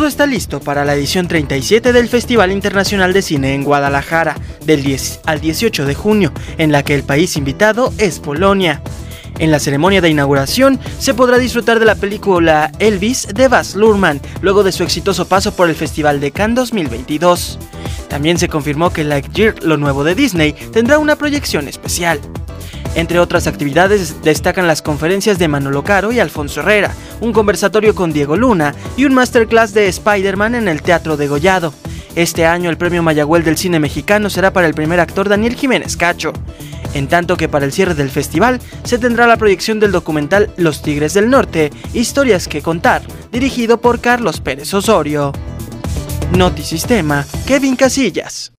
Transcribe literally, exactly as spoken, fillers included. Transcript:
Todo está listo para la edición treinta y siete del Festival Internacional de Cine en Guadalajara, del diez al dieciocho de junio, en la que el país invitado es Polonia. En la ceremonia de inauguración se podrá disfrutar de la película Elvis de Baz Luhrmann, luego de su exitoso paso por el Festival de Cannes dos mil veintidós. También se confirmó que Lightyear, lo nuevo de Disney, tendrá una proyección especial. Entre otras actividades destacan las conferencias de Manolo Caro y Alfonso Herrera, un conversatorio con Diego Luna y un masterclass de Spider-Man en el Teatro Degollado. Este año el premio Mayagüel del cine mexicano será para el primer actor Daniel Jiménez Cacho, en tanto que para el cierre del festival se tendrá la proyección del documental Los Tigres del Norte, historias que contar, dirigido por Carlos Pérez Osorio. Notisistema, Kevin Casillas.